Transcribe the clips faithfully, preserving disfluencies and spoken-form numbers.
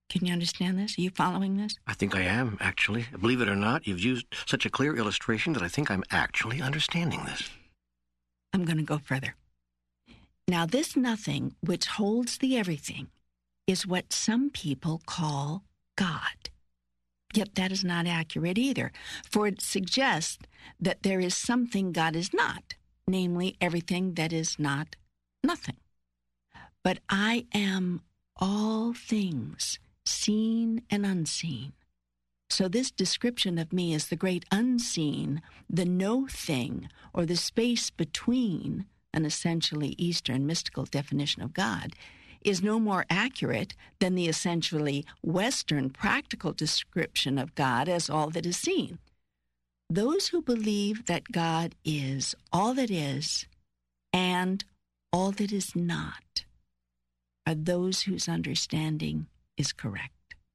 Can you understand this? Are you following this? I think I am, actually. Believe it or not, you've used such a clear illustration that I think I'm actually understanding this. I'm going to go further. Now, this nothing, which holds the everything, is what some people call God. Yet that is not accurate either, for it suggests that there is something God is not, namely everything that is not nothing. But I am all things, seen and unseen. So this description of me as the great unseen, the no thing, or the space between, an essentially Eastern mystical definition of God, is no more accurate than the essentially Western practical description of God as all that is seen. Those who believe that God is all that is and all that is not are those whose understanding is correct.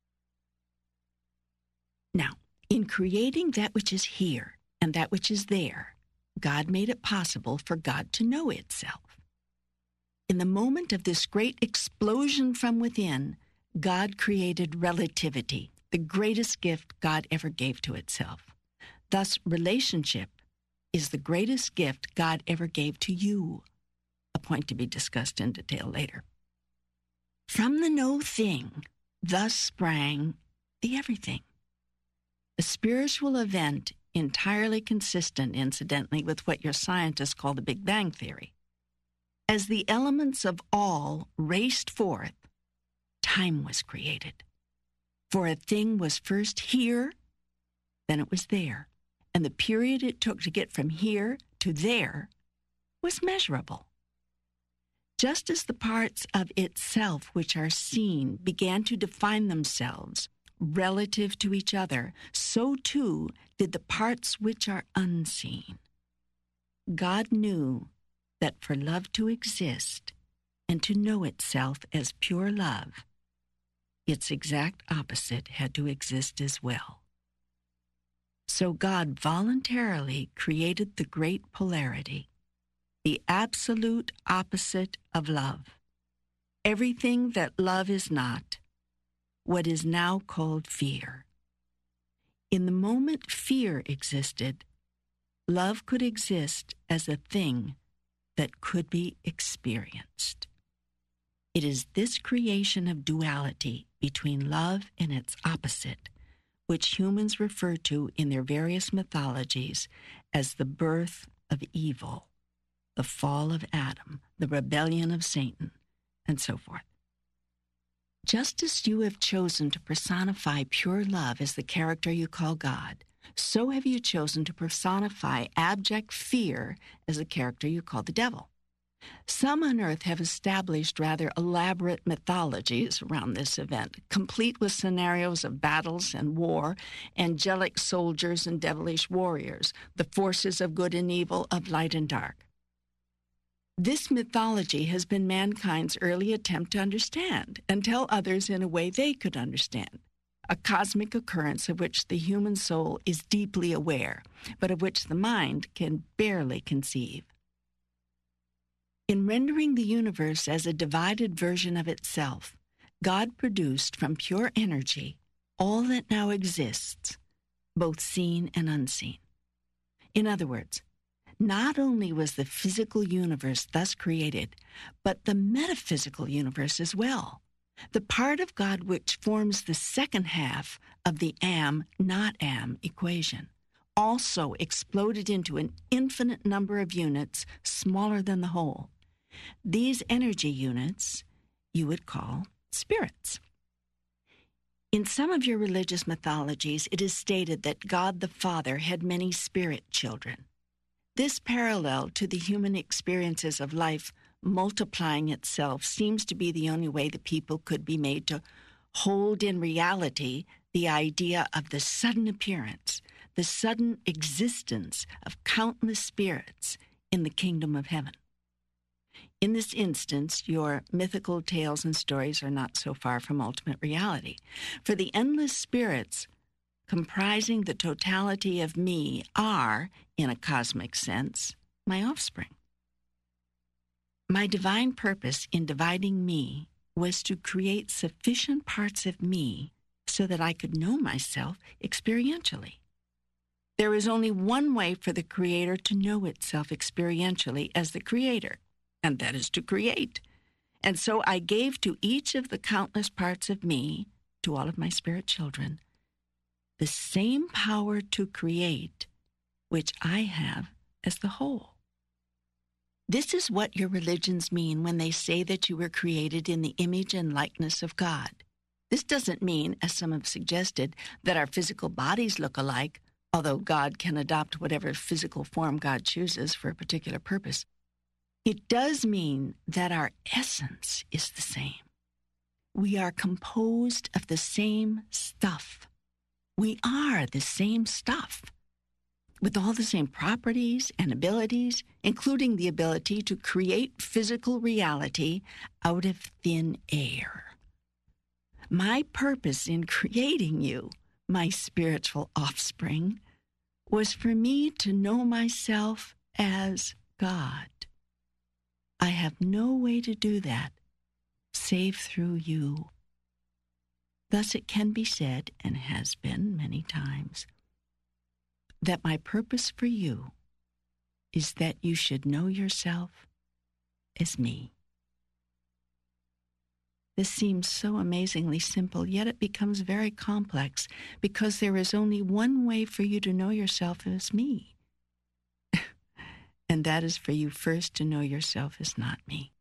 Now, in creating that which is here and that which is there, God made it possible for God to know itself. In the moment of this great explosion from within, God created relativity, the greatest gift God ever gave to itself. Thus, relationship is the greatest gift God ever gave to you, a point to be discussed in detail later. From the no thing, thus sprang the everything, a spiritual event entirely consistent, incidentally, with what your scientists call the Big Bang Theory. As the elements of all raced forth, time was created. For a thing was first here, then it was there, and the period it took to get from here to there was measurable. Just as the parts of itself which are seen began to define themselves relative to each other, so too did the parts which are unseen. God knew that for love to exist and to know itself as pure love, its exact opposite had to exist as well. So God voluntarily created the great polarity, the absolute opposite of love, everything that love is not, what is now called fear. In the moment fear existed, love could exist as a thing that could be experienced. It is this creation of duality between love and its opposite, which humans refer to in their various mythologies as the birth of evil, the fall of Adam, the rebellion of Satan, and so forth. Just as you have chosen to personify pure love as the character you call God, so have you chosen to personify abject fear as the character you call the devil. Some on earth have established rather elaborate mythologies around this event, complete with scenarios of battles and war, angelic soldiers and devilish warriors, the forces of good and evil, of light and dark. This mythology has been mankind's early attempt to understand and tell others in a way they could understand, a cosmic occurrence of which the human soul is deeply aware, but of which the mind can barely conceive. In rendering the universe as a divided version of itself, God produced from pure energy all that now exists, both seen and unseen. In other words, not only was the physical universe thus created, but the metaphysical universe as well, the part of God which forms the second half of the am, not am equation, also exploded into an infinite number of units smaller than the whole. These energy units you would call spirits. In some of your religious mythologies, it is stated that God the Father had many spirit children. This parallel to the human experiences of life multiplying itself seems to be the only way that people could be made to hold in reality the idea of the sudden appearance, the sudden existence of countless spirits in the kingdom of heaven. In this instance, your mythical tales and stories are not so far from ultimate reality, for the endless spirits comprising the totality of me are, in a cosmic sense, my offspring. My divine purpose in dividing me was to create sufficient parts of me so that I could know myself experientially. There is only one way for the Creator to know itself experientially as the Creator, and that is to create. And so I gave to each of the countless parts of me, to all of my spirit children, the same power to create which I have as the whole. This is what your religions mean when they say that you were created in the image and likeness of God. This doesn't mean, as some have suggested, that our physical bodies look alike, although God can adopt whatever physical form God chooses for a particular purpose. It does mean that our essence is the same. We are composed of the same stuff. We are the same stuff, with all the same properties and abilities, including the ability to create physical reality out of thin air. My purpose in creating you, my spiritual offspring, was for me to know myself as God. I have no way to do that save through you. Thus it can be said, and has been many times, that my purpose for you is that you should know yourself as me. This seems so amazingly simple, yet it becomes very complex because there is only one way for you to know yourself as me. And that is for you first to know yourself as not me.